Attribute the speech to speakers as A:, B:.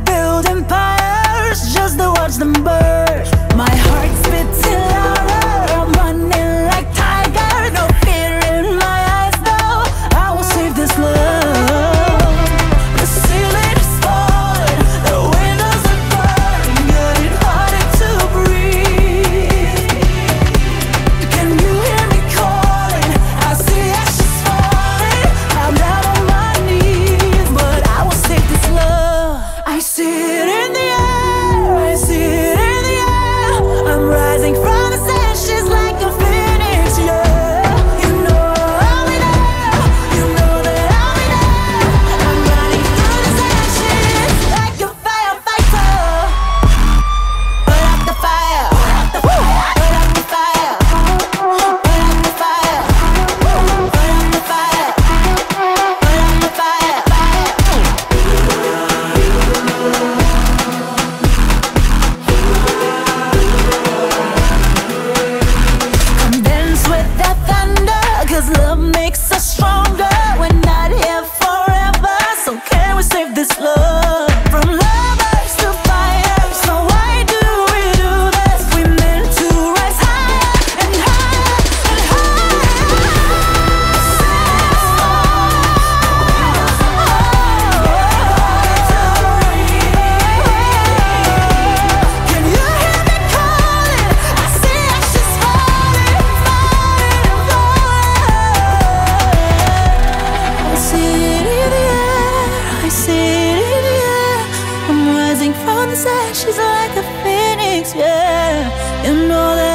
A: build empires just to watch them burn. My heart spits in louder, I'm running like tiger. No fear in my eyes, no, I will save this love. The ceiling is falling, the windows are burning, getting harder to breathe. Can you hear me calling? I see ashes falling, I'm down on my knees, but I will save this love. I see it in the air, I see it in the air. I'm rising from the ashes like a phoenix, yeah. You know I'll be there, you know that I'll be there. I'm running through the ashes like a firefighter. Put out the fire, put out the fire, put out the fire, put out the fire, put out the fire, put out the fire. Come dance with that thunder, 'cause love makes us stronger. We're not here forever, so can we save this love? From lovers to fire, so why do we do this? We meant to rise higher and higher and higher. Can you hear me calling? I see ashes falling, falling, falling. I see it in the air, I see it in the air. I'm rising from the ashes like a phoenix, yeah. You know that